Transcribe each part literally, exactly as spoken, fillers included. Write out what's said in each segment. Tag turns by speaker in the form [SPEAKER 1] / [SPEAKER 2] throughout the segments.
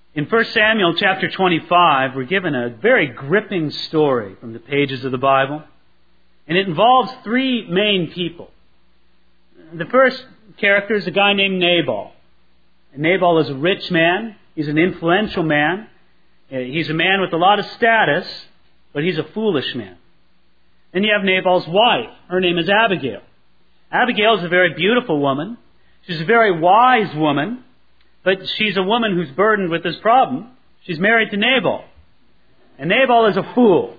[SPEAKER 1] In First Samuel chapter twenty-five, we're given a very gripping story from the pages of the Bible. And it involves three main people. The first character is a guy named Nabal. And Nabal is a rich man. He's an influential man. He's a man with a lot of status, but he's a foolish man. Then you have Nabal's wife. Her name is Abigail. Abigail is a very beautiful woman. She's a very wise woman. But she's a woman who's burdened with this problem. She's married to Nabal. And Nabal is a fool.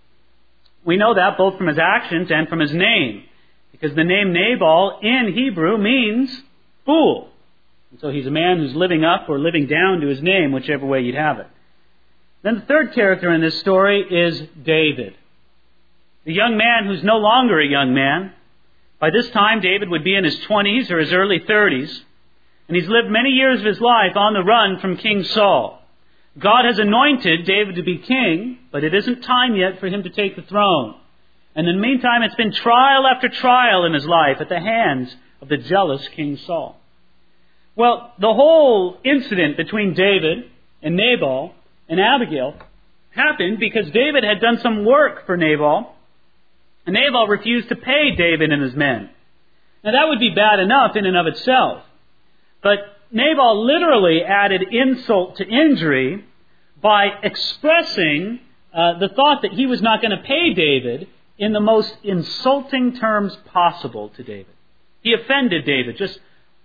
[SPEAKER 1] We know that both from his actions and from his name. Because the name Nabal in Hebrew means fool. And so he's a man who's living up or living down to his name, whichever way you'd have it. Then the third character in this story is David. The young man who's no longer a young man. By this time, David would be in his twenties or his early thirties. And he's lived many years of his life on the run from King Saul. God has anointed David to be king, but it isn't time yet for him to take the throne. And in the meantime, it's been trial after trial in his life at the hands of the jealous King Saul. Well, the whole incident between David and Nabal and Abigail happened because David had done some work for Nabal, and Nabal refused to pay David and his men. Now that would be bad enough in and of itself. But Nabal literally added insult to injury by expressing uh, the thought that he was not going to pay David in the most insulting terms possible to David. He offended David just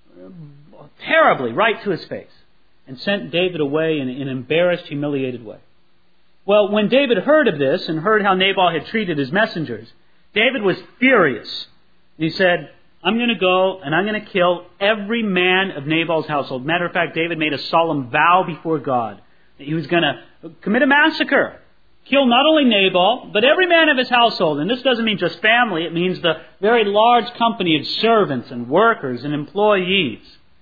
[SPEAKER 1] terribly, right to his face, and sent David away in an embarrassed, humiliated way. Well, when David heard of this and heard how Nabal had treated his messengers, David was furious. He said, I'm going to go and I'm going to kill every man of Nabal's household. Matter of fact, David made a solemn vow before God that he was going to commit a massacre. Kill not only Nabal, but every man of his household. And this doesn't mean just family. It means the very large company of servants and workers and employees.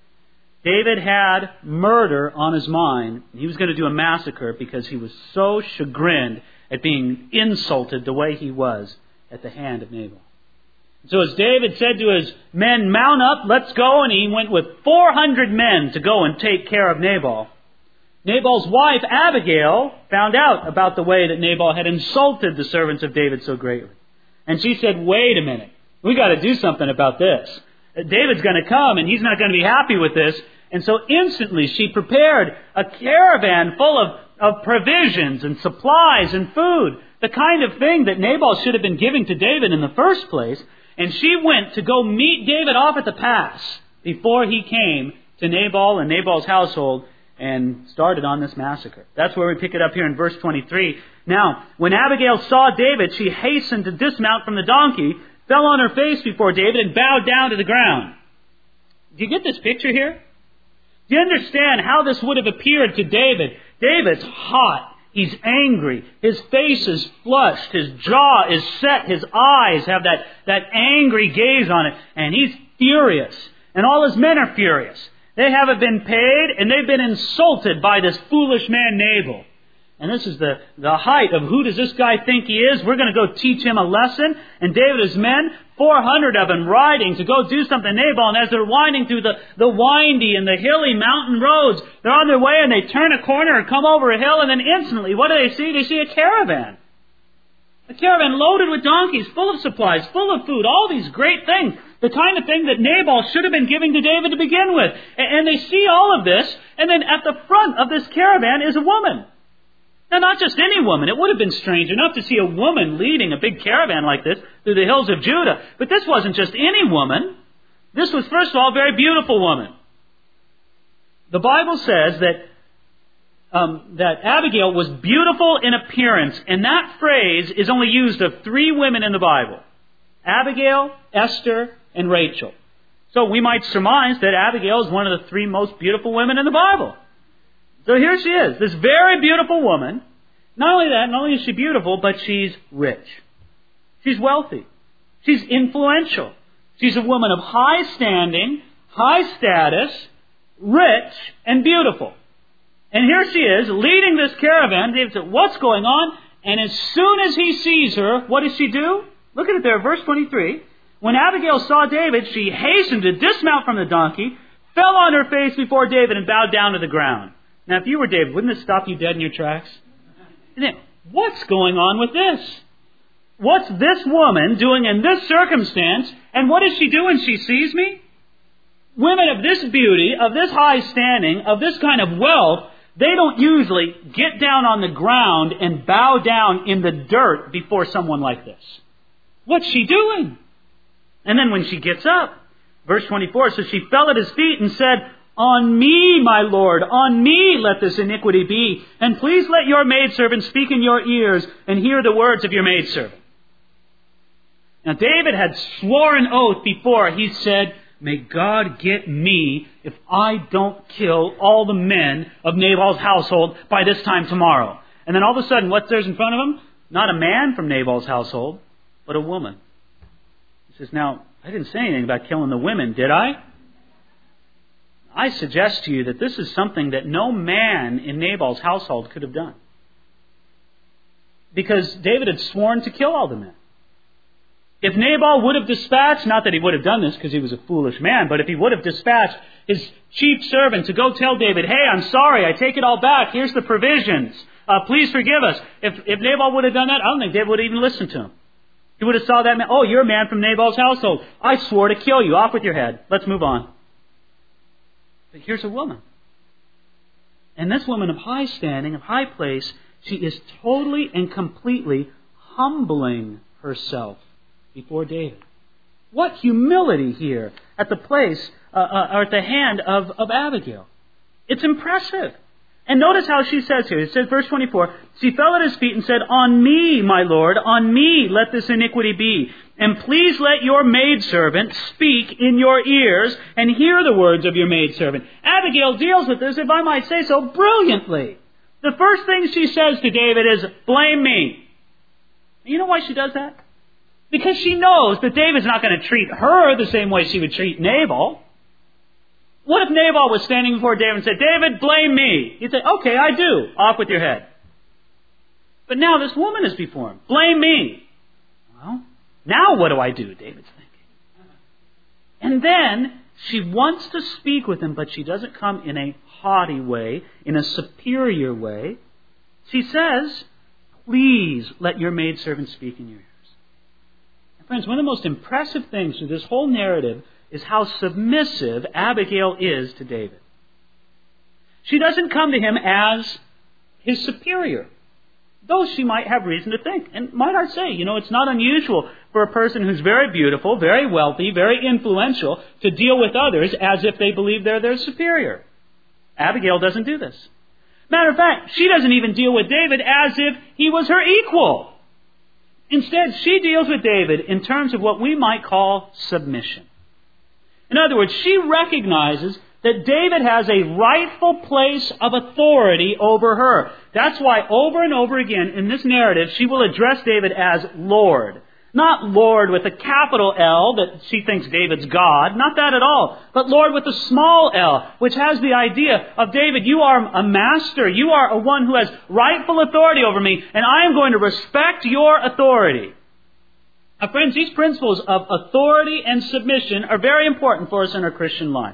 [SPEAKER 1] David had murder on his mind. He was going to do a massacre because he was so chagrined at being insulted the way he was at the hand of Nabal. So as David said to his men, mount up, let's go, and he went with four hundred men to go and take care of Nabal. Nabal's wife, Abigail, found out about the way that Nabal had insulted the servants of David so greatly. And she said, wait a minute, we got to do something about this. David's going to come, and he's not going to be happy with this. And so instantly she prepared a caravan full of, of provisions and supplies and food, the kind of thing that Nabal should have been giving to David in the first place. And she went to go meet David off at the pass before he came to Nabal and Nabal's household and started on this massacre. That's where we pick it up here in verse twenty-three. Now, when Abigail saw David, she hastened to dismount from the donkey, fell on her face before David, and bowed down to the ground. Do you get this picture here? Do you understand how this would have appeared to David? David's hot. He's angry. His face is flushed. His jaw is set. His eyes have that, that angry gaze on it. And he's furious. And all his men are furious. They haven't been paid, and they've been insulted by this foolish man Nabal. And this is the, the height of who does this guy think he is? We're going to go teach him a lesson. And David and his men, four hundred of them riding to go do something to Nabal. And as they're winding through the, the windy and the hilly mountain roads, they're on their way and they turn a corner and come over a hill. And then instantly, what do they see? They see a caravan. A caravan loaded with donkeys, full of supplies, full of food, all these great things. The kind of thing that Nabal should have been giving to David to begin with. And they see all of this. And then at the front of this caravan is a woman. Now, not just any woman. It would have been strange enough to see a woman leading a big caravan like this through the hills of Judah. But this wasn't just any woman. This was, first of all, a very beautiful woman. The Bible says that um, that Abigail was beautiful in appearance. And that phrase is only used of three women in the Bible. Abigail, Esther, and Rachel. So we might surmise that Abigail is one of the three most beautiful women in the Bible. So here she is, this very beautiful woman. Not only that, not only is she beautiful, but she's rich. She's wealthy. She's influential. She's a woman of high standing, high status, rich, and beautiful. And here she is, leading this caravan. David said, what's going on? And as soon as he sees her, what does she do? Look at it there, verse twenty-three. When Abigail saw David, she hastened to dismount from the donkey, fell on her face before David, and bowed down to the ground. Now, if you were David, wouldn't this stop you dead in your tracks? And then, what's going on with this? What's this woman doing in this circumstance? And what does she do when she sees me? Women of this beauty, of this high standing, of this kind of wealth, they don't usually get down on the ground and bow down in the dirt before someone like this. What's she doing? And then when she gets up, verse twenty-four, so she fell at his feet and said, "On me, my Lord, on me let this iniquity be. And please let your maidservant speak in your ears and hear the words of your maidservant." Now David had sworn an oath before. He said, "May God get me if I don't kill all the men of Nabal's household by this time tomorrow." And then all of a sudden, what's there in front of him? Not a man from Nabal's household, but a woman. He says, "Now, I didn't say anything about killing the women, did I?" I suggest to you that this is something that no man in Nabal's household could have done. Because David had sworn to kill all the men. If Nabal would have dispatched, not that he would have done this because he was a foolish man, but if he would have dispatched his chief servant to go tell David, "Hey, I'm sorry, I take it all back, here's the provisions, uh, please forgive us." If, if Nabal would have done that, I don't think David would have even listened to him. He would have saw that man, "Oh, you're a man from Nabal's household. I swore to kill you. Off with your head. Let's move on." But here's a woman. And this woman of high standing, of high place, she is totally and completely humbling herself before David. What humility here at the place, uh, uh, or at the hand of, of Abigail. It's impressive. And notice how she says here. It says, verse twenty-four, she fell at his feet and said, "On me, my Lord, on me let this iniquity be. And please let your maidservant speak in your ears and hear the words of your maidservant." Abigail deals with this, if I might say so, brilliantly. The first thing she says to David is, "Blame me." And you know why she does that? Because she knows that David's not going to treat her the same way she would treat Nabal. What if Nabal was standing before David and said, "David, blame me"? He'd say, "Okay, I do. Off with your head." But now this woman is before him. "Blame me." Well, now what do I do? David's thinking. And then she wants to speak with him, but she doesn't come in a haughty way, in a superior way. She says, "Please let your maidservant speak in your ears." And friends, one of the most impressive things through this whole narrative is how submissive Abigail is to David. She doesn't come to him as his superior, though she might have reason to think. And might I say, you know, it's not unusual for a person who's very beautiful, very wealthy, very influential to deal with others as if they believe they're their superior. Abigail doesn't do this. Matter of fact, she doesn't even deal with David as if he was her equal. Instead, she deals with David in terms of what we might call submission. In other words, she recognizes that David has a rightful place of authority over her. That's why over and over again in this narrative, she will address David as Lord. Not Lord with a capital L that she thinks David's God. Not that at all. But Lord with a small L, which has the idea of, "David, you are a master. You are a one who has rightful authority over me, and I am going to respect your authority." Now, friends, these principles of authority and submission are very important for us in our Christian life.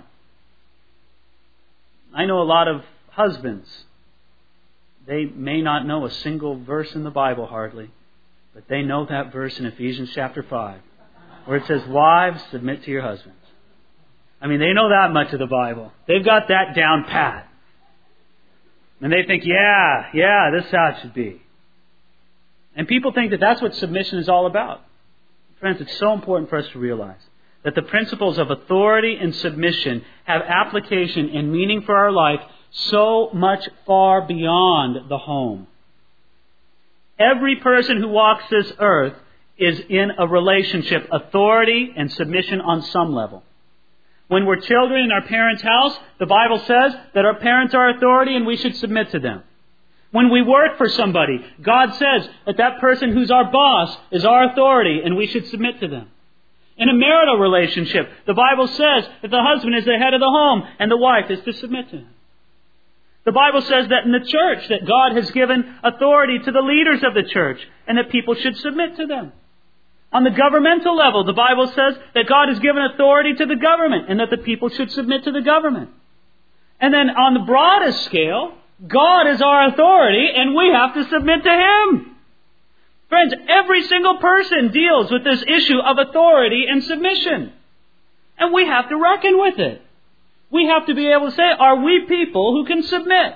[SPEAKER 1] I know a lot of husbands. They may not know a single verse in the Bible hardly, but they know that verse in Ephesians chapter five, where it says, "Wives, submit to your husbands." I mean, they know that much of the Bible. They've got that down pat. And they think, yeah, yeah, this is how it should be. And people think that that's what submission is all about. Friends, it's so important for us to realize that the principles of authority and submission have application and meaning for our life so much far beyond the home. Every person who walks this earth is in a relationship, authority and submission on some level. When we're children in our parents' house, the Bible says that our parents are authority and we should submit to them. When we work for somebody, God says that that person who's our boss is our authority and we should submit to them. In a marital relationship, the Bible says that the husband is the head of the home and the wife is to submit to him. The Bible says that in the church that God has given authority to the leaders of the church and that people should submit to them. On the governmental level, the Bible says that God has given authority to the government and that the people should submit to the government. And then on the broadest scale, God is our authority and we have to submit to Him. Friends, every single person deals with this issue of authority and submission. And we have to reckon with it. We have to be able to say, are we people who can submit?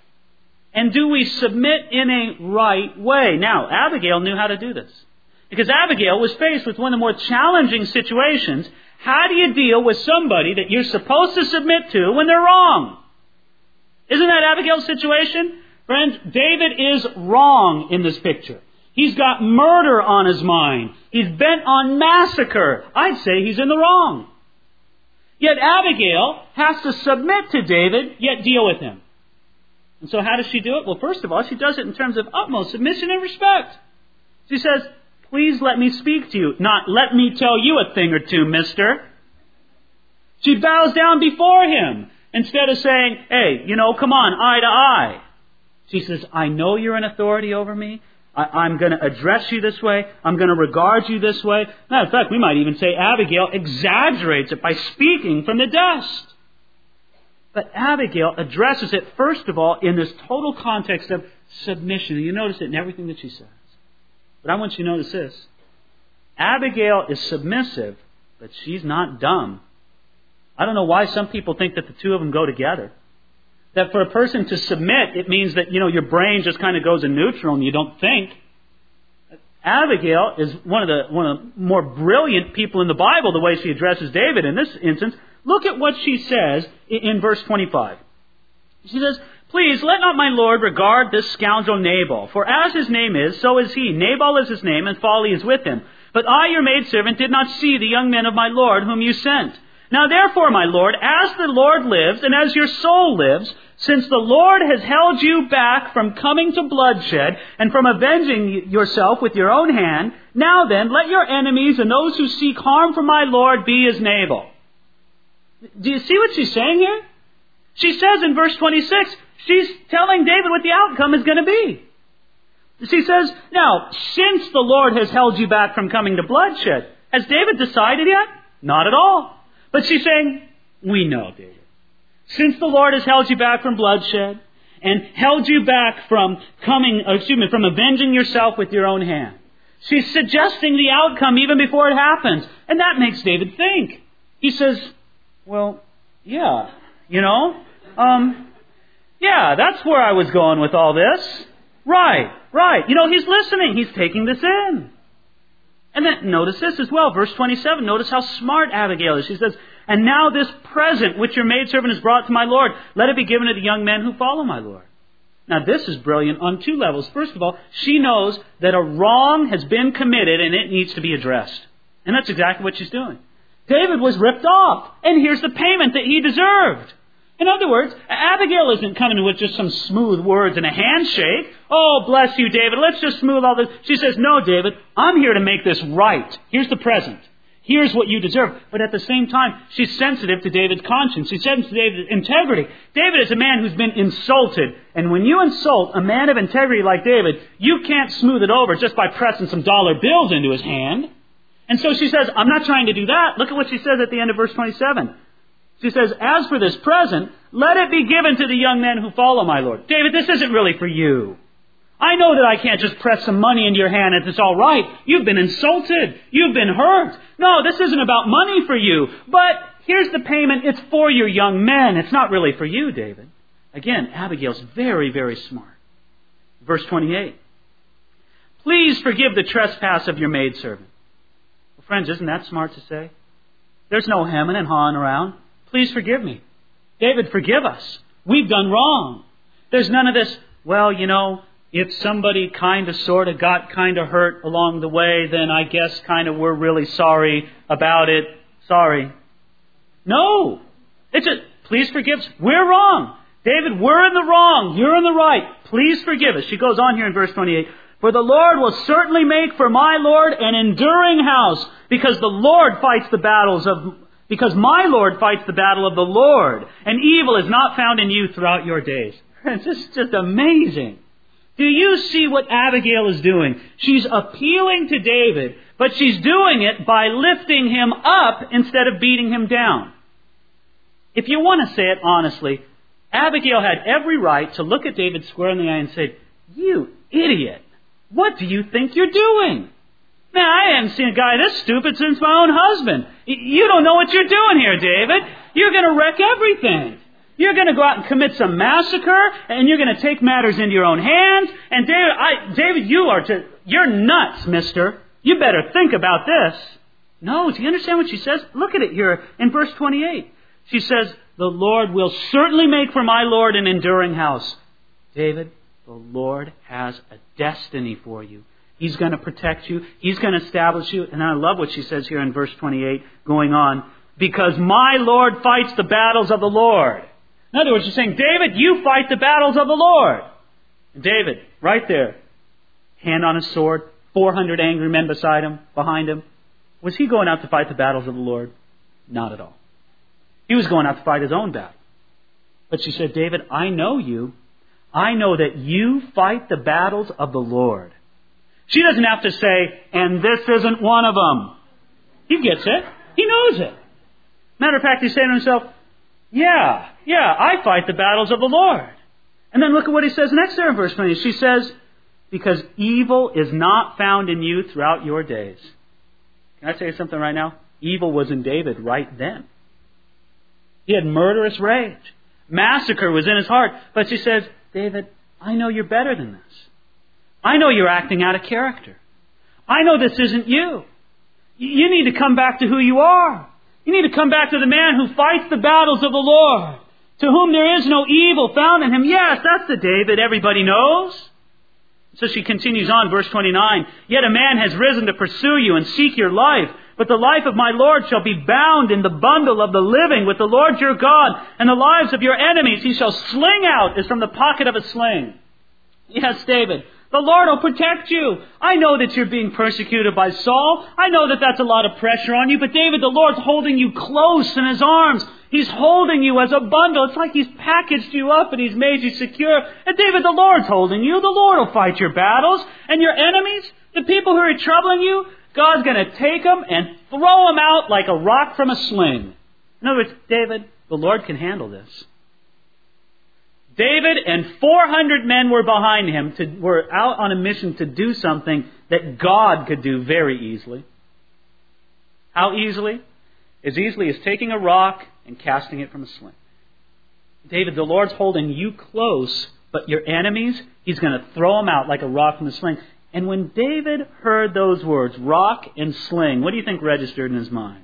[SPEAKER 1] And do we submit in a right way? Now, Abigail knew how to do this. Because Abigail was faced with one of the more challenging situations. How do you deal with somebody that you're supposed to submit to when they're wrong? Isn't that Abigail's situation? Friends, David is wrong in this picture. He's got murder on his mind. He's bent on massacre. I'd say he's in the wrong. Yet Abigail has to submit to David, yet deal with him. And so how does she do it? Well, first of all, she does it in terms of utmost submission and respect. She says, please let me speak to you, not let me tell you a thing or two, mister. She bows down before him instead of saying, hey, you know, come on, eye to eye. She says, I know you're an authority over me. I, I'm going to address you this way. I'm going to regard you this way. Matter of fact, we might even say Abigail exaggerates it by speaking from the dust. But Abigail addresses it, first of all, in this total context of submission. And you notice it in everything that she says. But I want you to notice this. Abigail is submissive, but she's not dumb. I don't know why some people think that the two of them go together. That for a person to submit, it means that, you know, your brain just kind of goes in neutral and you don't think. Abigail is one of the one of the more brilliant people in the Bible, the way she addresses David in this instance. Look at what she says in verse twenty-five. She says, please let not my lord regard this scoundrel Nabal, for as his name is, so is he. Nabal is his name, and folly is with him. But I, your maidservant, did not see the young men of my lord whom you sent. Now therefore, my lord, as the Lord lives, and as your soul lives, since the Lord has held you back from coming to bloodshed, and from avenging yourself with your own hand, now then, let your enemies and those who seek harm for my lord be as Nabal. Do you see what she's saying here? She says in verse twenty-six, she's telling David what the outcome is going to be. She says, now, since the Lord has held you back from coming to bloodshed, has David decided yet? Not at all. But she's saying, we know, David. Since the Lord has held you back from bloodshed and held you back from coming, excuse me, from avenging yourself with your own hand. She's suggesting the outcome even before it happens. And that makes David think. He says, well, yeah, you know, um, yeah, that's where I was going with all this. Right, right. You know, he's listening. He's taking this in. And then notice this as well, verse twenty-seven. Notice how smart Abigail is. She says, and now this present which your maidservant has brought to my Lord, let it be given to the young men who follow my Lord. Now this is brilliant on two levels. First of all, she knows that a wrong has been committed and it needs to be addressed. And that's exactly what she's doing. David was ripped off, and here's the payment that he deserved. In other words, Abigail isn't coming with just some smooth words and a handshake. Oh, bless you, David. Let's just smooth all this. She says, no, David, I'm here to make this right. Here's the present. Here's what you deserve. But at the same time, she's sensitive to David's conscience. She's sensitive to David's integrity. David is a man who's been insulted. And when you insult a man of integrity like David, you can't smooth it over just by pressing some dollar bills into his hand. And so she says, I'm not trying to do that. Look at what she says at the end of verse twenty-seven. She says, as for this present, let it be given to the young men who follow my Lord. David, this isn't really for you. I know that I can't just press some money into your hand and it's all right. You've been insulted. You've been hurt. No, this isn't about money for you. But here's the payment. It's for your young men. It's not really for you, David. Again, Abigail's very, very smart. Verse twenty-eight. Please forgive the trespass of your maidservant. Well, friends, isn't that smart to say? There's no hemming and hawing around. Please forgive me. David, forgive us. We've done wrong. There's none of this, well, you know, if somebody kind of sort of got kind of hurt along the way, then I guess kind of we're really sorry about it. Sorry. No. It's a, please forgive us. We're wrong. David, we're in the wrong. You're in the right. Please forgive us. She goes on here in verse twenty-eight. For the Lord will certainly make for my Lord an enduring house, because the Lord fights the battles of Because my Lord fights the battle of the Lord, and evil is not found in you throughout your days. It's just, just amazing. Do you see what Abigail is doing? She's appealing to David, but she's doing it by lifting him up instead of beating him down. If you want to say it honestly, Abigail had every right to look at David square in the eye and say, "You idiot! What do you think you're doing? Man, I haven't seen a guy this stupid since my own husband. You don't know what you're doing here, David. You're going to wreck everything. You're going to go out and commit some massacre, and you're going to take matters into your own hands. And David, I, David, you are to, you're nuts, mister. You better think about this." No, do you understand what she says? Look at it here in verse twenty-eight. She says, "The Lord will certainly make for my Lord an enduring house." David, the Lord has a destiny for you. He's going to protect you. He's going to establish you. And I love what she says here in verse twenty-eight, going on. "Because my Lord fights the battles of the Lord." In other words, she's saying, David, you fight the battles of the Lord. And David, right there, hand on his sword, four hundred angry men beside him, behind him. Was he going out to fight the battles of the Lord? Not at all. He was going out to fight his own battle. But she said, David, I know you. I know that you fight the battles of the Lord. She doesn't have to say, and this isn't one of them. He gets it. He knows it. Matter of fact, he's saying to himself, yeah, yeah, I fight the battles of the Lord. And then look at what he says next there in verse twenty. She says, because evil is not found in you throughout your days. Can I tell you something right now? Evil was in David right then. He had murderous rage. Massacre was in his heart. But she says, David, I know you're better than this. I know you're acting out of character. I know this isn't you. You need to come back to who you are. You need to come back to the man who fights the battles of the Lord, to whom there is no evil found in him. Yes, that's the David everybody knows. So she continues on, verse twenty-nine. Yet a man has risen to pursue you and seek your life. But the life of my Lord shall be bound in the bundle of the living with the Lord your God, and the lives of your enemies he shall sling out as from the pocket of a sling. Yes, David, the Lord will protect you. I know that you're being persecuted by Saul. I know that that's a lot of pressure on you. But David, the Lord's holding you close in his arms. He's holding you as a bundle. It's like he's packaged you up and he's made you secure. And David, the Lord's holding you. The Lord will fight your battles. And your enemies, the people who are troubling you, God's going to take them and throw them out like a rock from a sling. In other words, David, the Lord can handle this. David and four hundred men were behind him, to, were out on a mission to do something that God could do very easily. How easily? As easily as taking a rock and casting it from a sling. David, the Lord's holding you close, but your enemies, he's going to throw them out like a rock from a sling. And when David heard those words, rock and sling, what do you think registered in his mind?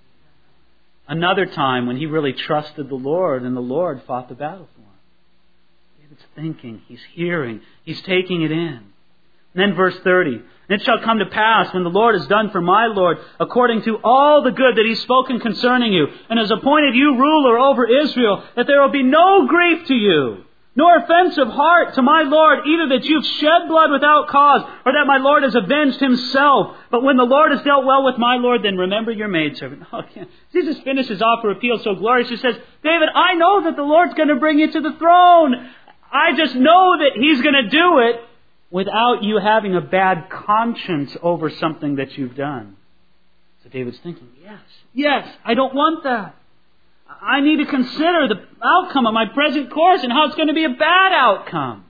[SPEAKER 1] Another time when he really trusted the Lord and the Lord fought the battle for him. David's thinking, he's hearing, he's taking it in. And then verse thirty, and it shall come to pass when the Lord has done for my Lord according to all the good that he's spoken concerning you, and has appointed you ruler over Israel, that there will be no grief to you, nor offense of heart to my Lord, either that you've shed blood without cause, or that my Lord has avenged himself. But when the Lord has dealt well with my Lord, then remember your maidservant. Oh, yeah. Jesus finishes off her appeal so glorious. He says, David, I know that the Lord's going to bring you to the throne. I just know that he's going to do it without you having a bad conscience over something that you've done. So David's thinking, yes, yes, I don't want that. I need to consider the outcome of my present course and how it's going to be a bad outcome.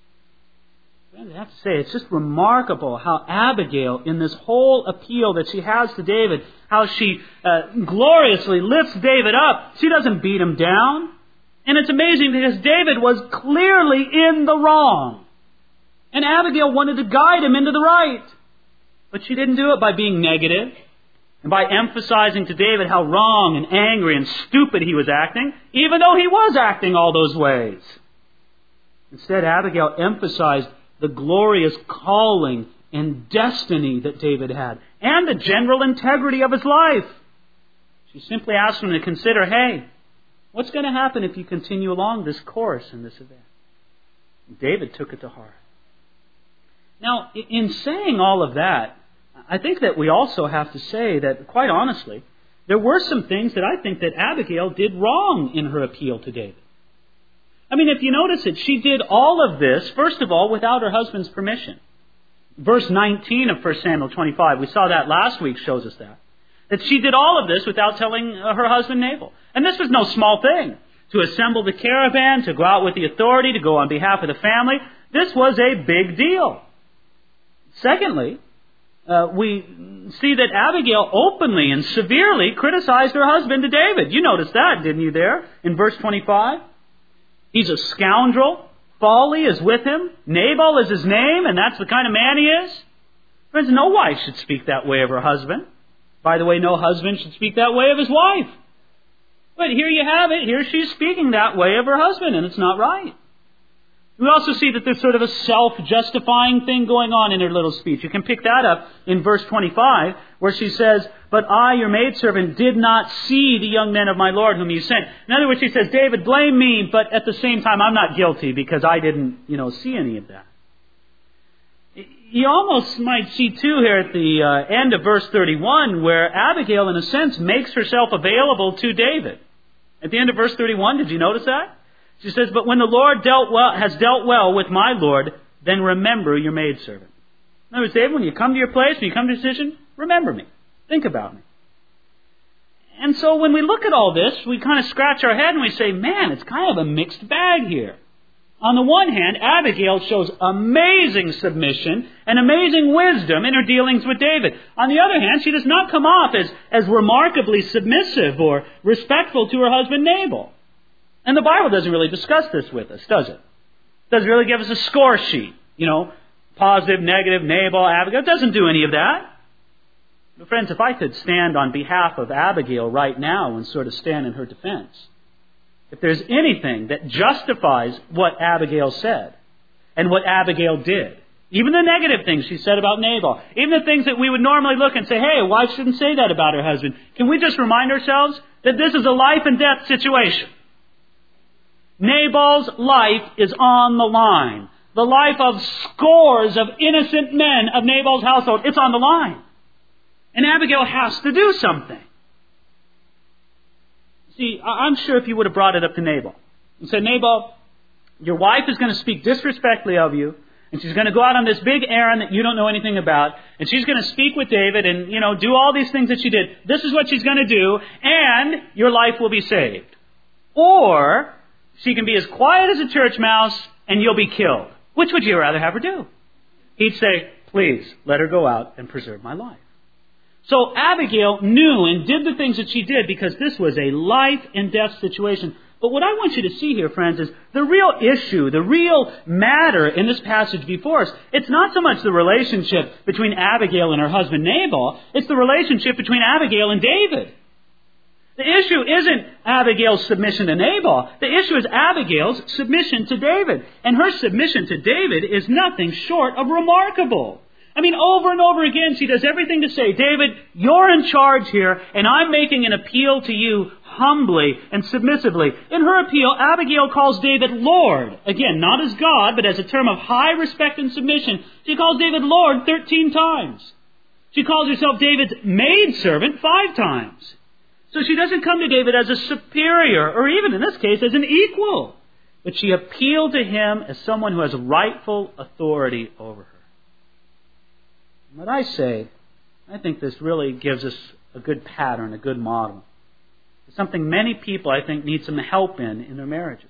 [SPEAKER 1] I have to say, it's just remarkable how Abigail, in this whole appeal that she has to David, how she uh, gloriously lifts David up. She doesn't beat him down. And it's amazing because David was clearly in the wrong. And Abigail wanted to guide him into the right. But she didn't do it by being negative and by emphasizing to David how wrong and angry and stupid he was acting, even though he was acting all those ways. Instead, Abigail emphasized the glorious calling and destiny that David had, and the general integrity of his life. She simply asked him to consider, hey, what's going to happen if you continue along this course in this event? And David took it to heart. Now, in saying all of that, I think that we also have to say that, quite honestly, there were some things that I think that Abigail did wrong in her appeal to David. I mean, if you notice it, she did all of this, first of all, without her husband's permission. Verse nineteen of First Samuel twenty-five, we saw that last week, shows us that. That she did all of this without telling her husband Nabal. And this was no small thing. to assemble the caravan, to go out with the authority, to go on behalf of the family. This was a big deal. Secondly, uh, we see that Abigail openly and severely criticized her husband to David. You noticed that, didn't you, there in verse twenty-five? He's a scoundrel. Folly is with him. Nabal is his name, and that's the kind of man he is. Friends, no wife should speak that way of her husband. By the way, no husband should speak that way of his wife. But here you have it. Here she's speaking that way of her husband, and it's not right. We also see that there's sort of a self-justifying thing going on in her little speech. You can pick that up in verse twenty-five, where she says, "But I, your maidservant, did not see the young men of my Lord whom you sent." In other words, she says, David, blame me, but at the same time, I'm not guilty because I didn't, you know, see any of that. You almost might see, too, here at the uh, end of verse thirty-one, where Abigail, in a sense, makes herself available to David. At the end of verse thirty-one, did you notice that? She says, "But when the Lord dealt well, has dealt well with my Lord, then remember your maidservant." In other words, David, when you come to your place, when you come to a decision, remember me. Think about me. And so when we look at all this, we kind of scratch our head and we say, man, it's kind of a mixed bag here. On the one hand, Abigail shows amazing submission and amazing wisdom in her dealings with David. On the other hand, she does not come off as, as remarkably submissive or respectful to her husband Nabal. And the Bible doesn't really discuss this with us, does it? It doesn't really give us a score sheet. You know, positive, negative, Nabal, Abigail. It doesn't do any of that. But friends, if I could stand on behalf of Abigail right now and sort of stand in her defense, if there's anything that justifies what Abigail said and what Abigail did, even the negative things she said about Nabal, even the things that we would normally look and say, hey, a wife shouldn't say that about her husband, can we just remind ourselves that this is a life and death situation? Nabal's life is on the line. The life of scores of innocent men of Nabal's household, it's on the line. And Abigail has to do something. See, I'm sure if you would have brought it up to Nabal and said, Nabal, your wife is going to speak disrespectfully of you, and she's going to go out on this big errand that you don't know anything about, and she's going to speak with David and, you know, do all these things that she did. This is what she's going to do, and your life will be saved. Or she can be as quiet as a church mouse, and you'll be killed. Which would you rather have her do? He'd say, please, let her go out and preserve my life. So Abigail knew and did the things that she did because this was a life and death situation. But what I want you to see here, friends, is the real issue, the real matter in this passage before us. It's not so much the relationship between Abigail and her husband Nabal. It's the relationship between Abigail and David. The issue isn't Abigail's submission to Nabal. The issue is Abigail's submission to David. And her submission to David is nothing short of remarkable. I mean, over and over again, she does everything to say, David, you're in charge here, and I'm making an appeal to you humbly and submissively. In her appeal, Abigail calls David Lord. Again, not as God, but as a term of high respect and submission. She calls David Lord thirteen times. She calls herself David's maidservant five times. So she doesn't come to David as a superior, or even in this case, as an equal. But she appealed to him as someone who has rightful authority over her. What I say, I think this really gives us a good pattern, a good model. It's something many people, I think, need some help in in their marriages.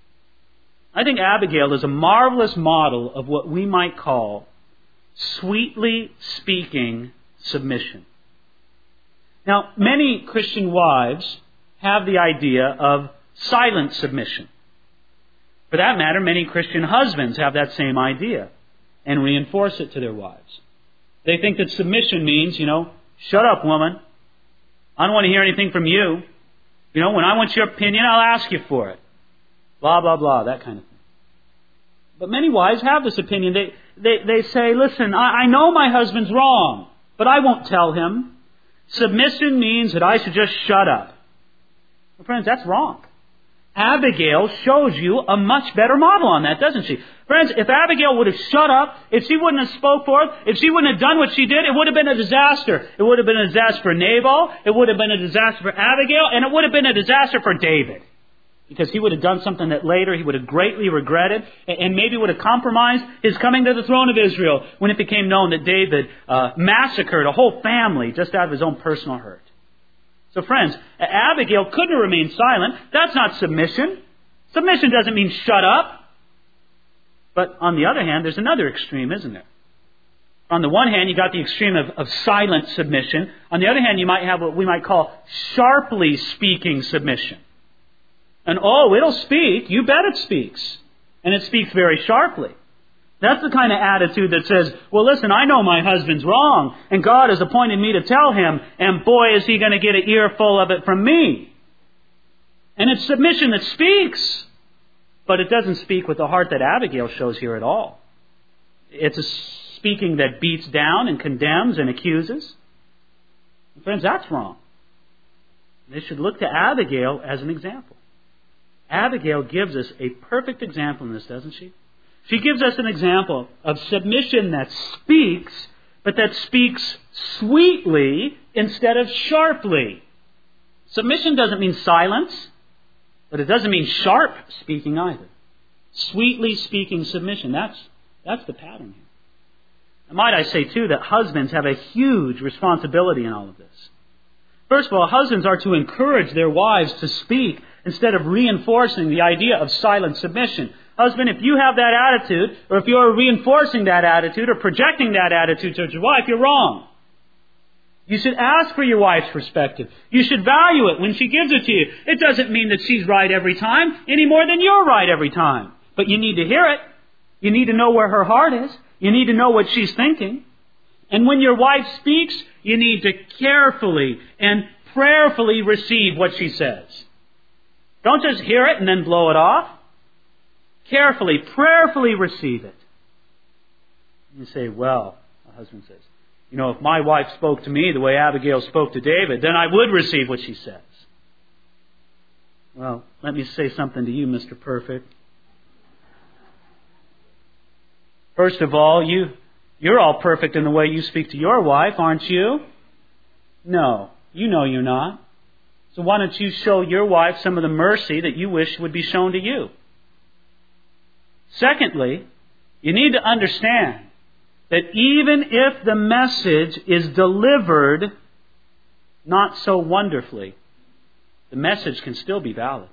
[SPEAKER 1] I think Abigail is a marvelous model of what we might call sweetly speaking submission. Now, many Christian wives have the idea of silent submission. For that matter, many Christian husbands have that same idea and reinforce it to their wives. They think that submission means, you know, shut up, woman. I don't want to hear anything from you. You know, when I want your opinion, I'll ask you for it. Blah, blah, blah, that kind of thing. But many wives have this opinion. They they, they say, listen, I, I know my husband's wrong, but I won't tell him. Submission means that I should just shut up. Well, friends, that's wrong. Abigail shows you a much better model on that, doesn't she? Friends, if Abigail would have shut up, if she wouldn't have spoke forth, if she wouldn't have done what she did, it would have been a disaster. It would have been a disaster for Nabal, it would have been a disaster for Abigail, and it would have been a disaster for David. Because he would have done something that later he would have greatly regretted, and maybe would have compromised his coming to the throne of Israel when it became known that David uh, massacred a whole family just out of his own personal hurt. So friends, Abigail couldn't have remained silent. That's not submission. Submission doesn't mean shut up. But on the other hand, there's another extreme, isn't there? On the one hand, you got the extreme of, of silent submission. On the other hand, you might have what we might call sharply speaking submission. And oh, it'll speak. You bet it speaks. And it speaks very sharply. That's the kind of attitude that says, well, listen, I know my husband's wrong, and God has appointed me to tell him, and boy, is he going to get an earful of it from me. And it's submission that speaks. But it doesn't speak with the heart that Abigail shows here at all. It's a speaking that beats down and condemns and accuses. And friends, that's wrong. They should look to Abigail as an example. Abigail gives us a perfect example in this, doesn't she? She gives us an example of submission that speaks, but that speaks sweetly instead of sharply. Submission doesn't mean silence. But it doesn't mean sharp speaking either. Sweetly speaking submission. That's, that's the pattern here. And might I say, too, that husbands have a huge responsibility in all of this. First of all, husbands are to encourage their wives to speak instead of reinforcing the idea of silent submission. Husband, if you have that attitude, or if you're reinforcing that attitude or projecting that attitude towards your wife, you're wrong. You should ask for your wife's perspective. You should value it when she gives it to you. It doesn't mean that she's right every time, any more than you're right every time. But you need to hear it. You need to know where her heart is. You need to know what she's thinking. And when your wife speaks, you need to carefully and prayerfully receive what she says. Don't just hear it and then blow it off. Carefully, prayerfully receive it. You say, well, a husband says, you know, if my wife spoke to me the way Abigail spoke to David, then I would receive what she says. Well, let me say something to you, Mister Perfect. First of all, you, you're all perfect in the way you speak to your wife, aren't you? No, you know you're not. So why don't you show your wife some of the mercy that you wish would be shown to you? Secondly, you need to understand that even if the message is delivered not so wonderfully, the message can still be valid.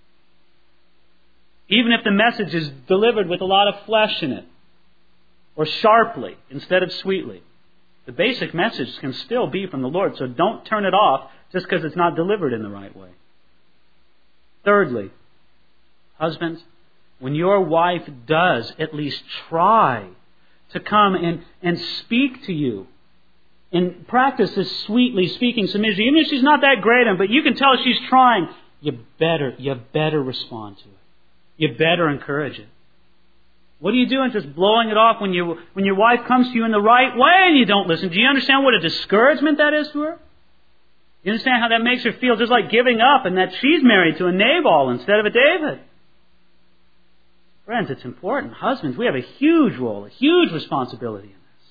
[SPEAKER 1] Even if the message is delivered with a lot of flesh in it, or sharply instead of sweetly, the basic message can still be from the Lord. So don't turn it off just because it's not delivered in the right way. Thirdly, husbands, when your wife does at least try to come and, and speak to you and practice this sweetly speaking submission, even if she's not that great, but you can tell she's trying, you better, you better respond to it. You better encourage it. What are you doing just blowing it off when you when your wife comes to you in the right way and you don't listen? Do you understand what a discouragement that is to her? You understand how that makes her feel just like giving up and that she's married to a Nabal instead of a David? Friends, it's important. Husbands, we have a huge role, a huge responsibility in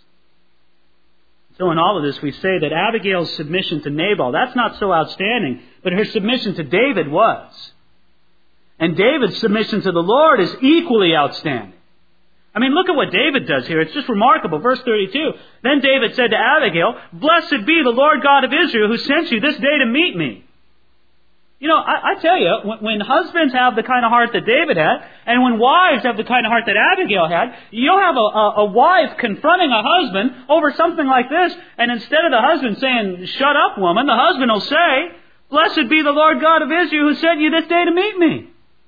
[SPEAKER 1] this. So in all of this, we say that Abigail's submission to Nabal, that's not so outstanding, but her submission to David was. And David's submission to the Lord is equally outstanding. I mean, look at what David does here. It's just remarkable. Verse thirty-two. Then David said to Abigail, "Blessed be the Lord God of Israel who sent you this day to meet me." You know, I, I tell you, when, when husbands have the kind of heart that David had, and when wives have the kind of heart that Abigail had, you'll have a, a, a wife confronting a husband over something like this, and instead of the husband saying, "Shut up, woman," the husband will say, "Blessed be the Lord God of Israel who sent you this day to meet me."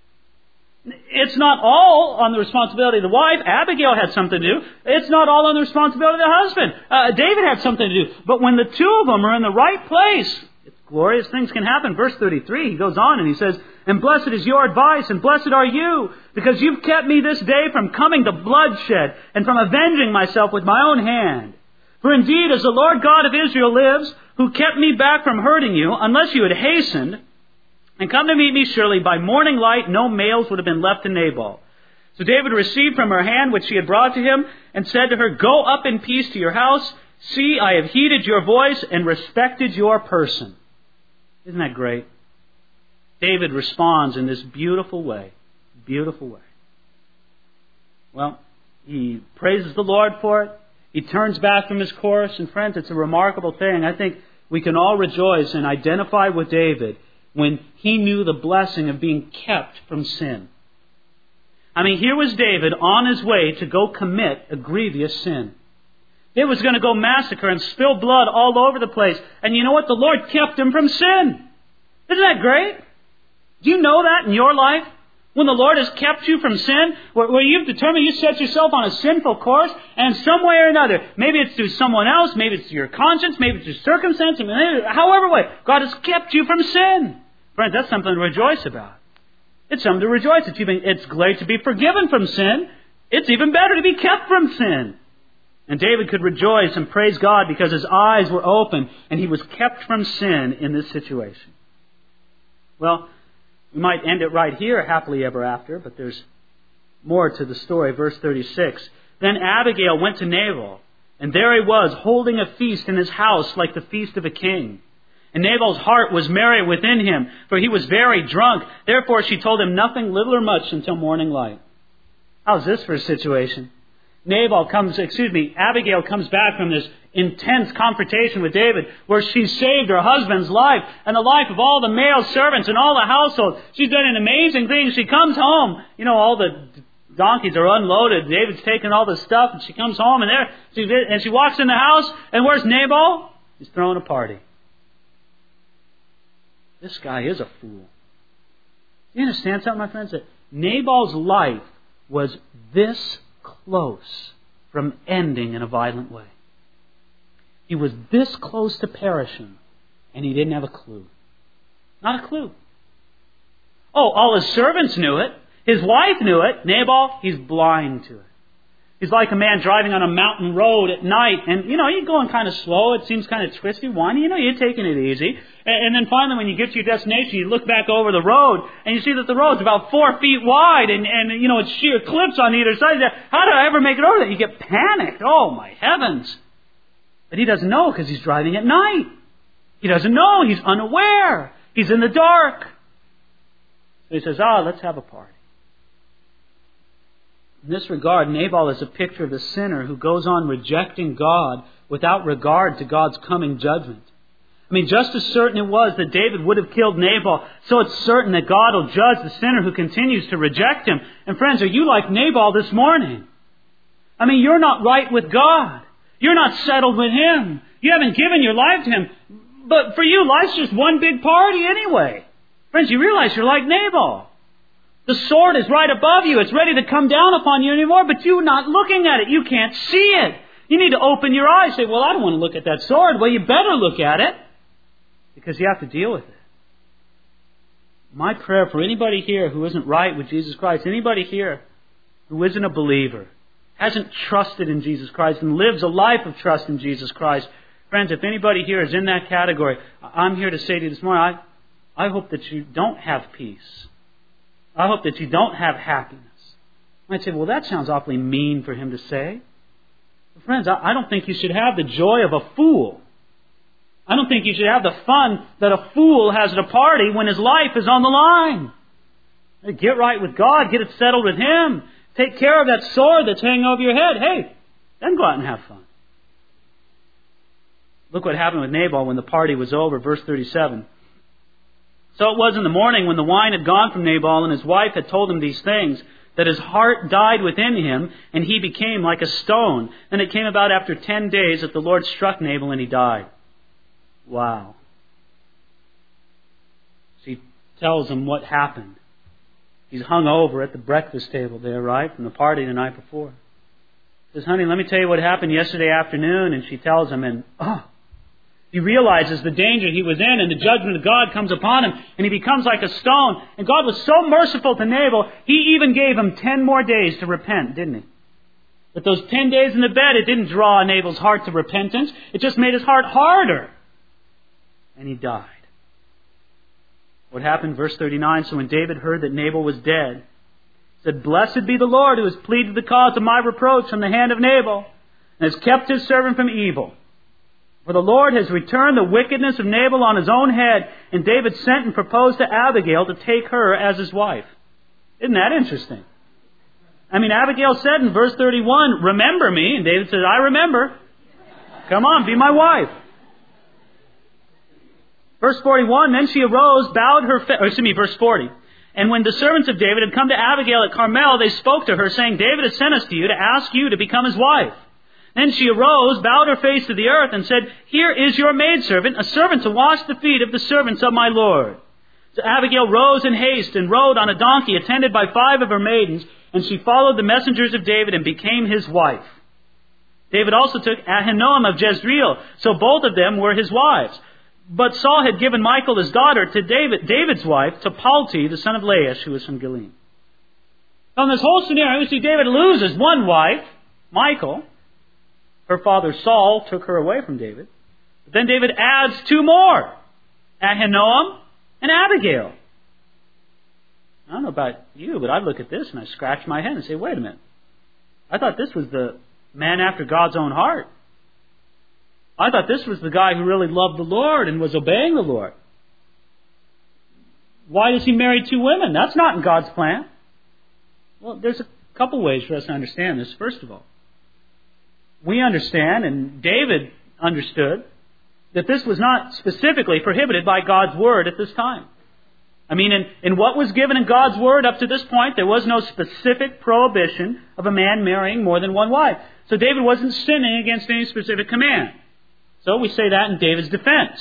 [SPEAKER 1] It's not all on the responsibility of the wife. Abigail had something to do. It's not all on the responsibility of the husband. Uh, David had something to do. But when the two of them are in the right place, glorious things can happen. Verse thirty-three, he goes on and he says, "And blessed is your advice, and blessed are you, because you've kept me this day from coming to bloodshed, and from avenging myself with my own hand. For indeed, as the Lord God of Israel lives, who kept me back from hurting you, unless you had hastened, and come to meet me, surely by morning light no males would have been left in Nabal." So David received from her hand which she had brought to him, and said to her, "Go up in peace to your house. See, I have heeded your voice and respected your person." Isn't that great? David responds in this beautiful way. Beautiful way. Well, he praises the Lord for it. He turns back from his course. And friends, it's a remarkable thing. I think we can all rejoice and identify with David when he knew the blessing of being kept from sin. I mean, here was David on his way to go commit a grievous sin. It was going to go massacre and spill blood all over the place. And you know what? The Lord kept him from sin. Isn't that great? Do you know that in your life? When the Lord has kept you from sin, where, where you've determined you set yourself on a sinful course, and some way or another, maybe it's through someone else, maybe it's through your conscience, maybe it's through circumstance, however way, God has kept you from sin. Friends, that's something to rejoice about. It's something to rejoice. It's, even, it's great to be forgiven from sin. It's even better to be kept from sin. And David could rejoice and praise God because his eyes were open and he was kept from sin in this situation. Well, we might end it right here, happily ever after, but there's more to the story. Verse thirty-six. Then Abigail went to Nabal, and there he was, holding a feast in his house like the feast of a king. And Nabal's heart was merry within him, for he was very drunk. Therefore she told him nothing, little or much, until morning light. How's this for a situation? Nabal comes, excuse me, Abigail comes back from this intense confrontation with David, where she saved her husband's life and the life of all the male servants and all the household. She's done an amazing thing. She comes home, you know, all the donkeys are unloaded. David's taken all the stuff, and she comes home, and there, she, and she walks in the house, and where's Nabal? He's throwing a party. This guy is a fool. Do you understand something, my friends? That Nabal's life was this close from ending in a violent way. He was this close to perishing, and he didn't have a clue. Not a clue. Oh, all his servants knew it. His wife knew it. Nabal, he's blind to it. He's like a man driving on a mountain road at night, and, you know, you're going kind of slow. It seems kind of twisty, windy. You know, you're taking it easy. And, and then finally, when you get to your destination, you look back over the road, and you see that the road's about four feet wide, and, and you know, it's sheer cliffs on either side. How did I ever make it over there? You get panicked. Oh, my heavens. But he doesn't know because he's driving at night. He doesn't know. He's unaware. He's in the dark. So he says, ah, let's have a party. In this regard, Nabal is a picture of the sinner who goes on rejecting God without regard to God's coming judgment. I mean, just as certain it was that David would have killed Nabal, so it's certain that God will judge the sinner who continues to reject Him. And friends, are you like Nabal this morning? I mean, you're not right with God. You're not settled with Him. You haven't given your life to Him. But for you, life's just one big party anyway. Friends, you realize you're like Nabal. The sword is right above you. It's ready to come down upon you anymore, but you're not looking at it. You can't see it. You need to open your eyes. Say, well, I don't want to look at that sword. Well, you better look at it, because you have to deal with it. My prayer for anybody here who isn't right with Jesus Christ, anybody here who isn't a believer, hasn't trusted in Jesus Christ and lives a life of trust in Jesus Christ, friends, if anybody here is in that category, I'm here to say to you this morning, I, I hope that you don't have peace. I hope that you don't have happiness. You might say, well, that sounds awfully mean for him to say. But friends, I don't think you should have the joy of a fool. I don't think you should have the fun that a fool has at a party when his life is on the line. Get right with God. Get it settled with Him. Take care of that sword that's hanging over your head. Hey, then go out and have fun. Look what happened with Nabal when the party was over. Verse thirty-seven. So it was in the morning when the wine had gone from Nabal and his wife had told him these things, that his heart died within him and he became like a stone. And it came about after ten days that the Lord struck Nabal and he died. Wow. She tells him what happened. He's hung over at the breakfast table there, right, from the party the night before. He says, honey, let me tell you what happened yesterday afternoon. And she tells him, and oh, he realizes the danger he was in, and the judgment of God comes upon him, and he becomes like a stone. And God was so merciful to Nabal, He even gave him ten more days to repent, didn't He? But those ten days in the bed, it didn't draw Nabal's heart to repentance. It just made his heart harder. And he died. What happened? Verse thirty-nine, so when David heard that Nabal was dead, he said, blessed be the Lord who has pleaded the cause of my reproach from the hand of Nabal, and has kept His servant from evil. For the Lord has returned the wickedness of Nabal on his own head. And David sent and proposed to Abigail to take her as his wife. Isn't that interesting? I mean, Abigail said in verse thirty-one, remember me. And David said, I remember. Come on, be my wife. Verse forty-one, then she arose, bowed her face, or excuse me, verse forty. And when the servants of David had come to Abigail at Carmel, they spoke to her, saying, David has sent us to you to ask you to become his wife. Then she arose, bowed her face to the earth, and said, Here is your maidservant, a servant to wash the feet of the servants of my Lord. So Abigail rose in haste and rode on a donkey, attended by five of her maidens, and she followed the messengers of David and became his wife. David also took Ahinoam of Jezreel, so both of them were his wives. But Saul had given Michal his daughter to David, David's wife, to Palti, the son of Laish, who was from Gilead. Now in this whole scenario, we see David loses one wife, Michal. Her father Saul took her away from David. But then David adds two more, Ahinoam and Abigail. I don't know about you, but I look at this and I scratch my head and say, wait a minute. I thought this was the man after God's own heart. I thought this was the guy who really loved the Lord and was obeying the Lord. Why does he marry two women? That's not in God's plan. Well, there's a couple ways for us to understand this. First of all, we understand, and David understood, that this was not specifically prohibited by God's Word at this time. I mean, in, in what was given in God's Word up to this point, there was no specific prohibition of a man marrying more than one wife. So David wasn't sinning against any specific command. So we say that in David's defense.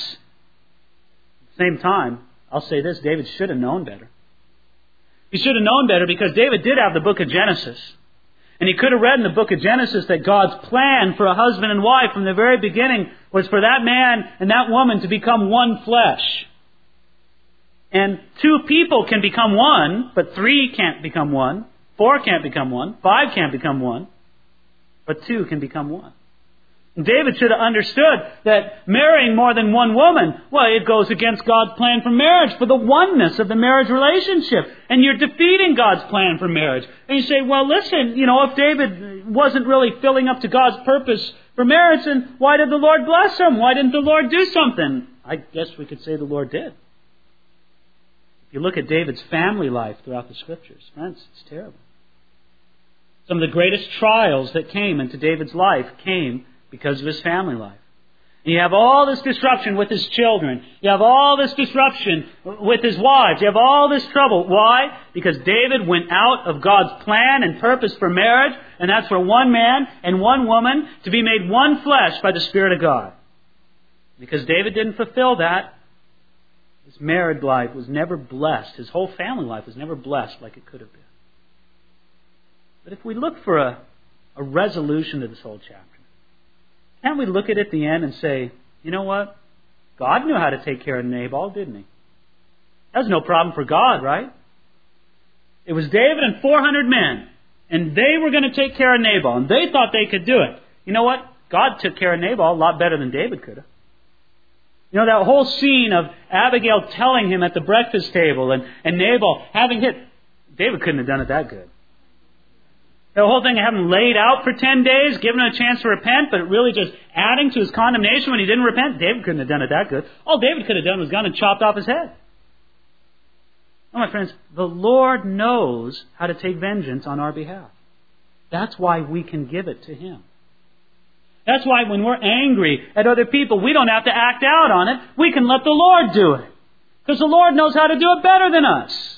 [SPEAKER 1] At the same time, I'll say this, David should have known better. He should have known better because David did have the book of Genesis. And he could have read in the book of Genesis that God's plan for a husband and wife from the very beginning was for that man and that woman to become one flesh. And two people can become one, but three can't become one. Four can't become one. Five can't become one. But two can become one. And David should have understood that marrying more than one woman, well, it goes against God's plan for marriage, for the oneness of the marriage relationship. And you're defeating God's plan for marriage. And you say, well, listen, you know, if David wasn't really filling up to God's purpose for marriage, then why did the Lord bless him? Why didn't the Lord do something? I guess we could say the Lord did. If you look at David's family life throughout the Scriptures, friends, it's terrible. Some of the greatest trials that came into David's life came because of his family life. And you have all this disruption with his children. You have all this disruption with his wives. You have all this trouble. Why? Because David went out of God's plan and purpose for marriage, and that's for one man and one woman to be made one flesh by the Spirit of God. Because David didn't fulfill that, his married life was never blessed. His whole family life was never blessed like it could have been. But if we look for a, a resolution to this whole chapter, can't we look at it at the end and say, you know what? God knew how to take care of Nabal, didn't he? That was no problem for God, right? It was David and four hundred men, and they were going to take care of Nabal, and they thought they could do it. You know what? God took care of Nabal a lot better than David could have. You know, that whole scene of Abigail telling him at the breakfast table and, and Nabal having hit, David couldn't have done it that good. The whole thing of having laid out for ten days, given him a chance to repent, but really just adding to his condemnation when he didn't repent, David couldn't have done it that good. All David could have done was gone and chopped off his head. Oh, my friends, the Lord knows how to take vengeance on our behalf. That's why we can give it to Him. That's why when we're angry at other people, we don't have to act out on it. We can let the Lord do it. Because the Lord knows how to do it better than us.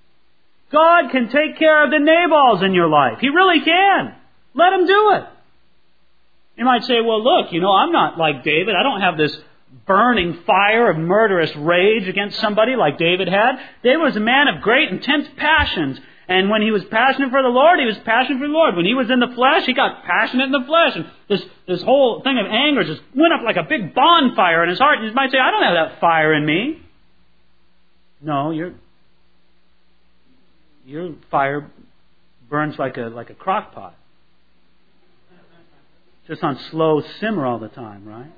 [SPEAKER 1] God can take care of the Nabals in your life. He really can. Let Him do it. You might say, well, look, you know, I'm not like David. I don't have this burning fire of murderous rage against somebody like David had. David was a man of great, intense passions. And when he was passionate for the Lord, he was passionate for the Lord. When he was in the flesh, he got passionate in the flesh. And this, this whole thing of anger just went up like a big bonfire in his heart. And you might say, I don't have that fire in me. No, you're... Your fire burns like a like a crock pot. Just on slow simmer all the time, right?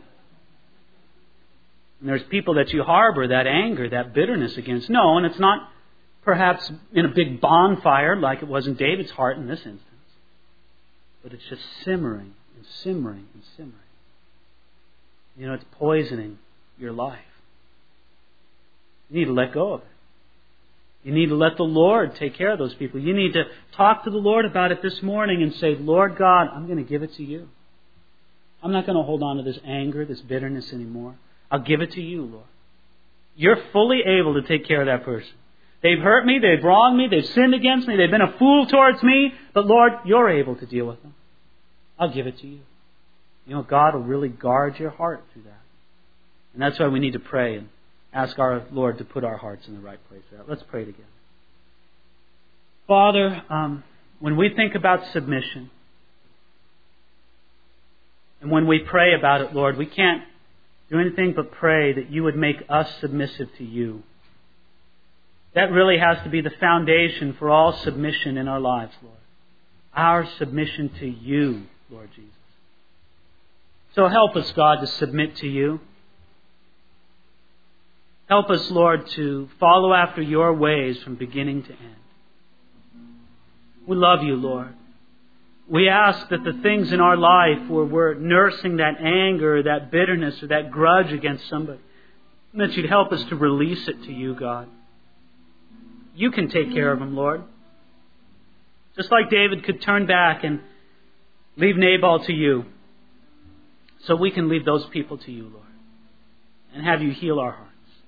[SPEAKER 1] And there's people that you harbor that anger, that bitterness against. No, and it's not perhaps in a big bonfire like it was in David's heart in this instance. But it's just simmering and simmering and simmering. You know, it's poisoning your life. You need to let go of it. You need to let the Lord take care of those people. You need to talk to the Lord about it this morning and say, Lord God, I'm going to give it to you. I'm not going to hold on to this anger, this bitterness anymore. I'll give it to you, Lord. You're fully able to take care of that person. They've hurt me, they've wronged me, they've sinned against me, they've been a fool towards me, but Lord, you're able to deal with them. I'll give it to you. You know, God will really guard your heart through that. And that's why we need to pray and ask our Lord to put our hearts in the right place. Let's pray together. Father, um, when we think about submission, and when we pray about it, Lord, we can't do anything but pray that you would make us submissive to you. That really has to be the foundation for all submission in our lives, Lord. Our submission to you, Lord Jesus. So help us, God, to submit to you. Help us, Lord, to follow after your ways from beginning to end. We love you, Lord. We ask that the things in our life where we're nursing that anger, or that bitterness, or that grudge against somebody, that you'd help us to release it to you, God. You can take care of them, Lord. Just like David could turn back and leave Nabal to you, so we can leave those people to you, Lord, and have you heal our hearts.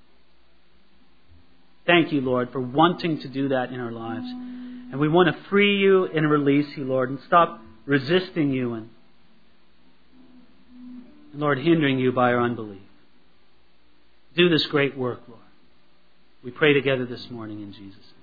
[SPEAKER 1] Thank you, Lord, for wanting to do that in our lives. And we want to free you and release you, Lord, and stop resisting you and, Lord, hindering you by our unbelief. Do this great work, Lord. We pray together this morning in Jesus' name.